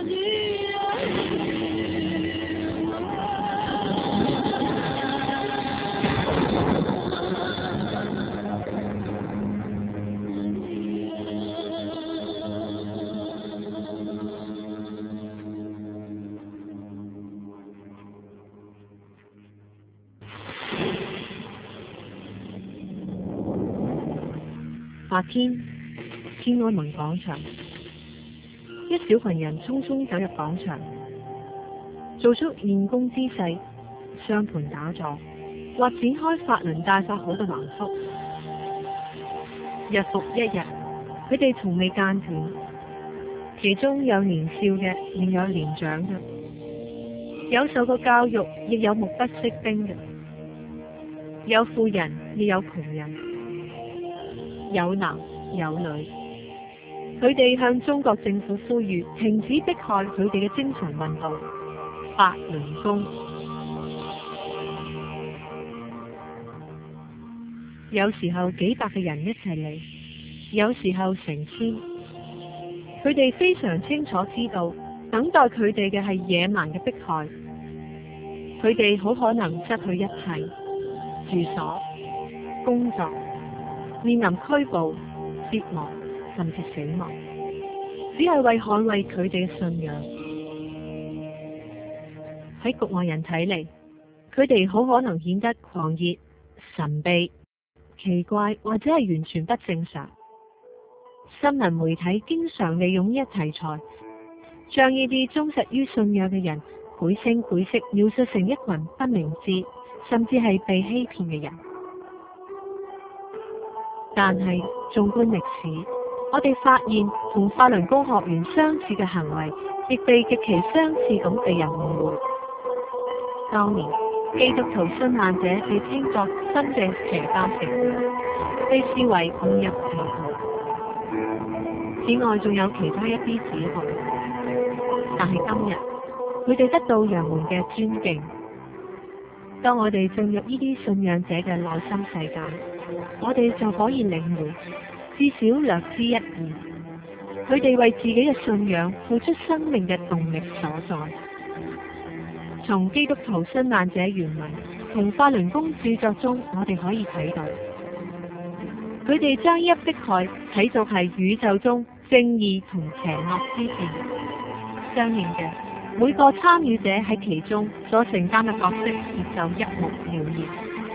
白天，天安門廣場，一小群人匆匆走入廣場，做出練功姿勢，雙盤打坐，或展開法輪大法好嘅橫幅。日復一日，佢哋從未間斷，其中有年少嘅，亦有年長嘅，有受過教育，亦有目不識丁嘅，有富人，亦有窮人。有男有女，佢哋向中國政府呼籲停止迫害佢哋嘅精神運動法輪功。有時候幾百個人一齊嚟，有時候成千。佢哋非常清楚知道，等待佢哋嘅係野蠻嘅迫害。佢哋好可能失去一切，住所、工作，面臨拘捕、折磨，甚至死亡，只係為捍衛佢哋嘅信仰。喺局外人睇嚟，佢哋好可能顯得狂熱、神秘、奇怪，或者係完全不正常。新聞媒體經常利用呢一題材，將呢啲忠實於信仰嘅人繪聲繪色描述成一群不明智，甚至係被欺騙嘅人。但係，縱觀歷史，我哋發現同法輪功學員相似嘅行為，亦被極其相似咁被人誤會。當年，基督徒殉難者被稱作新嘅邪教成員，被視為誤入歧途。此外，仲有其他一啲指控。但係今日，佢哋得到人們嘅尊敬。當我哋進入呢啲信仰者嘅內心世界，我哋就可以領會，至少略知一二，佢哋為自己嘅信仰付出生命嘅動力所在。從基督徒殉難者原文同法輪功著作中，我哋可以睇到，佢哋將呢一迫害睇作係宇宙中正義同邪惡之戰。相應嘅，每個參與者喺其中所承擔嘅角色亦就一目了然。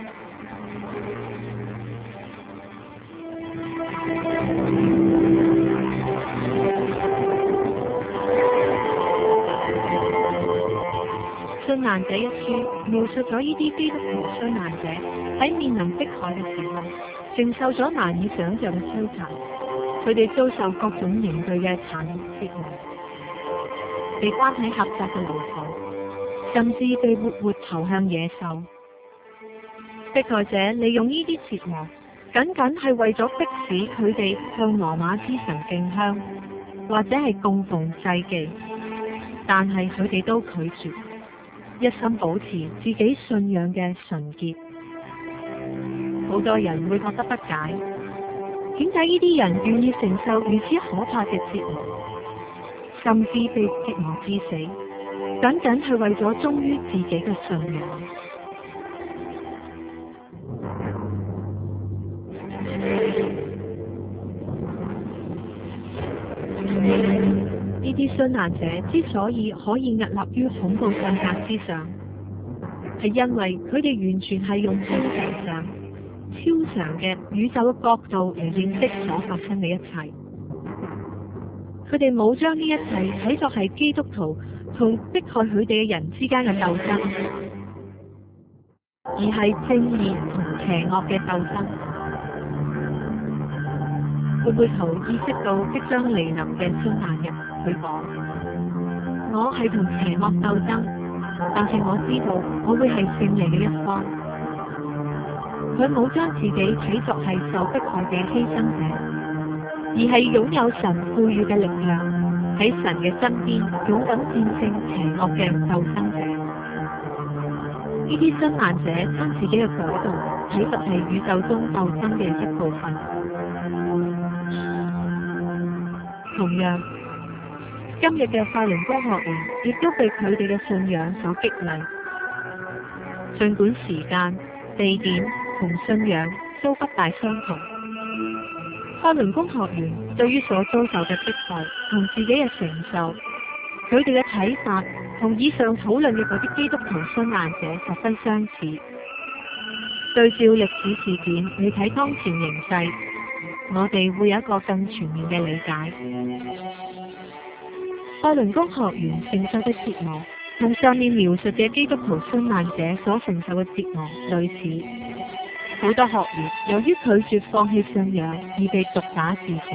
殉難者一書描述咗呢啲基督徒殉難者喺面臨迫害嘅時候，承受咗難以想象嘅摧殘。佢哋遭受各種刑具嘅殘酷折磨，被關喺狹窄嘅牢房，甚至被活活投向野獸。迫害者利用呢啲折磨，僅僅係為咗迫使佢哋向羅馬之神敬香，或者係供奉祭祀，但係佢哋都拒絕，一心保持自己信仰嘅純潔。好多人會覺得不解，點解呢啲人願意承受如此可怕嘅折磨，甚至被折磨致死，僅僅係為咗忠於自己嘅信仰？呢啲殉難者之所以可以屹立於恐怖世界之上，係因為佢哋完全係用精神上超常嘅宇宙嘅角度嚟認識所發生嘅一切。佢哋冇將呢一切睇作係基督徒同迫害佢哋嘅人之間嘅鬥爭，而係正義同邪惡嘅鬥爭。佢回頭意識到即將嚟臨嘅殉難日，佢講：我係同邪惡鬥爭，但係我知道我會係勝利嘅一方。佢冇將自己睇作係受迫害嘅犧牲者，而係擁有神賦予嘅力量，喺神嘅身邊勇敢戰勝邪惡嘅鬥爭者。呢啲殉難者將自己嘅舉動睇作係宇宙中鬥爭嘅一部分。同樣， 今日嘅法輪功學員亦都被佢哋嘅信仰所激勵，儘管時間、地點同信仰都不大相同。法輪功學員對於所遭受嘅迫害同自己嘅承受，佢哋嘅睇法同以上討論嘅嗰啲基督徒殉難者十分相似。對照歷史事件，你睇當前形勢，我哋會有一個更全面嘅理解。法輪功學員承受嘅折磨，同上面描述嘅基督徒殉難者所承受嘅折磨類似。好多學員由於拒絕放棄信仰而被毒打致死。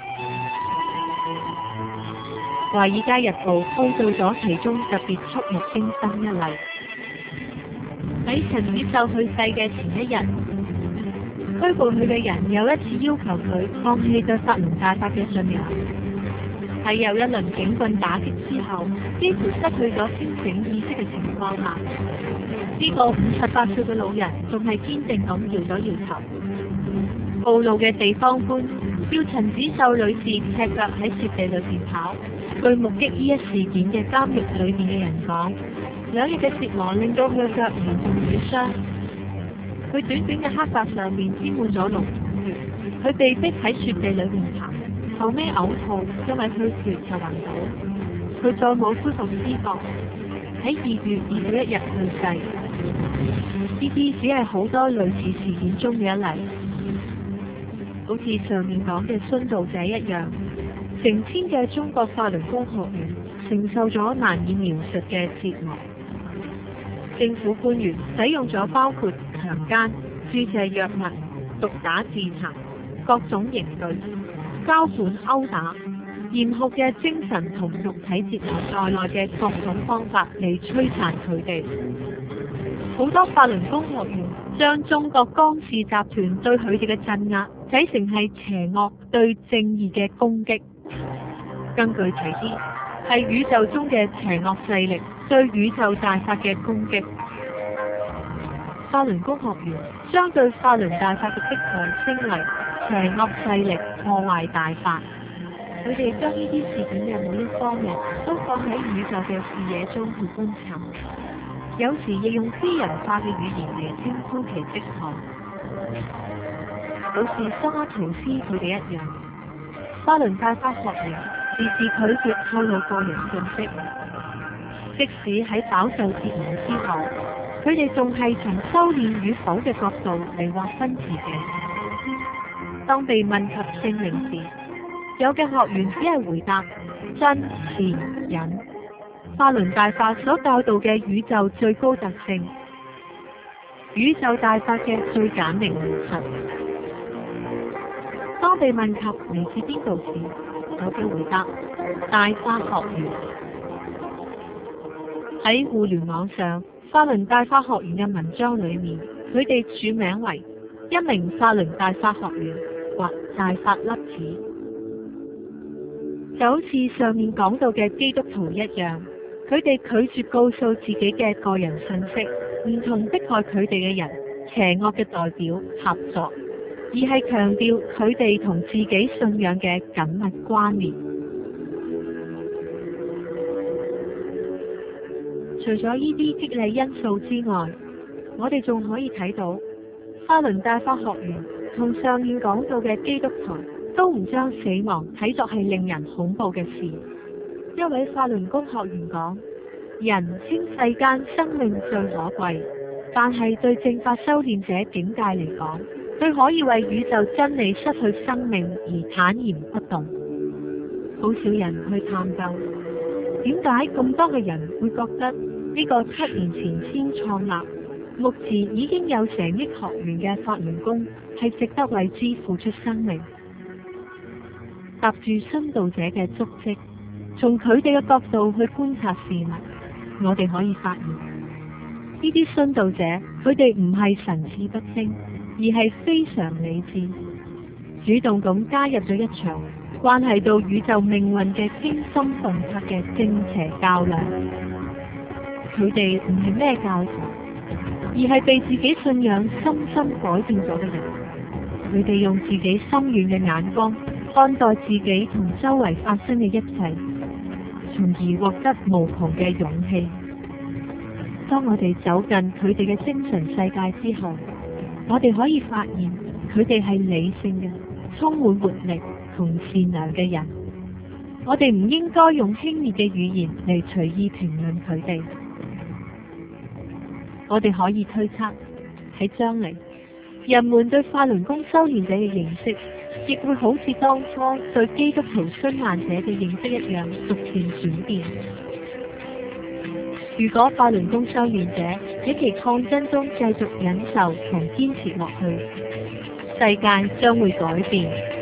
華爾街日報報道咗其中特別觸目驚心一例。喺陳宇秀去世嘅前一日，拘捕佢嘅人又一次要求佢放棄對法輪大法嘅信仰。喺又一輪警棍打擊之後，幾乎失去咗清醒意識嘅情況下，呢個58歲嘅老人仲係堅定咁搖咗搖頭。暴露嘅地方官叫陳子秀女士赤腳喺雪地裏邊跑。據目擊呢一事件嘅監獄裏面嘅人講，2日嘅折磨令到佢嘅腳嚴重瘀傷，佢短短嘅黑髮上面沾滿咗膿血，佢被逼喺雪地裏面爬。後尾嘔吐，因為虛血就暈倒，佢再冇恢復知覺，喺2月21日去世。呢啲只係好多類似事件中嘅一例，好似上面講嘅殉道者一樣，成千嘅中國法輪功學員承受咗難以描述嘅折磨。政府官員使用咗包括強姦、注射藥物、毒打致殘、各種刑具、交款毆打、嚴酷嘅精神同肉體折磨在內嘅各種方法嚟摧殘佢哋。好多法輪功學員將中國江氏集團對佢哋嘅鎮壓睇成係邪惡對正義嘅攻擊。更具體啲，係宇宙中嘅邪惡勢力對宇宙大法嘅攻擊。法輪功學員將對法輪大法嘅迫害稱為邪惡勢力破壞大法。佢哋將呢啲事件嘅每一方面都放喺宇宙嘅視野中去觀察，有時亦用非人化嘅語言嚟稱呼其迫害，好似沙圖斯佢哋一樣。法輪大法學員時時拒絕透露個人信息，即使喺飽受折磨之後，佢哋仲係從修煉與否嘅角度嚟劃分自己。當被問及姓名時，有嘅學員只係回答真、善、忍。法輪大法所教導嘅宇宙最高特性，宇宙大法嘅最簡明現實。當被問及嚟自邊度時，有嘅回答大法學院。喺互聯網上，法輪大法學院嘅文章裏面，佢哋署名為一名法輪大法學員或大法粒子，就好似上面講到嘅基督徒一樣，佢哋拒絕告訴自己嘅個人信息，唔同迫害佢哋嘅人、邪惡嘅代表合作，而係強調佢哋同自己信仰嘅緊密關聯。除咗呢啲激勵因素之外，我哋仲可以睇到法輪大法學員同上面講到嘅基督徒都唔將死亡睇作係令人恐怖嘅事。一位法輪功學員講：人稱世間生命最可貴，但係對正法修煉者境界嚟講，佢可以為宇宙真理失去生命而坦然不動。好少人去探究點解咁多嘅人會覺得呢個7年前先創立，目前已經有成億學員嘅法輪功係值得為之付出生命。踏住殉道者嘅足跡，從佢哋嘅角度去觀察事物，我哋可以發現呢啲殉道者，佢哋唔係神志不清，而係非常理智，主動咁加入咗一場關係到宇宙命運嘅驚心動魄嘅正邪較量。佢哋唔係咩教徒，而係被自己信仰深深改變咗嘅人。佢哋用自己深遠嘅眼光看待自己同周圍發生嘅一切， 從而獲得無窮嘅勇氣。當我哋走近佢哋嘅精神世界之後，我哋可以發現佢哋係理性嘅、充滿活力同善良嘅人。我哋唔應該用輕蔑嘅語言嚟隨意評論佢哋。我哋可以推測，喺將來，人們對法輪功修煉者嘅認識，亦會好似當初對基督徒殉難者嘅認識一樣，逐漸轉變。如果法輪功修煉者喺其抗爭中繼續忍受同堅持落去，世界將會改變。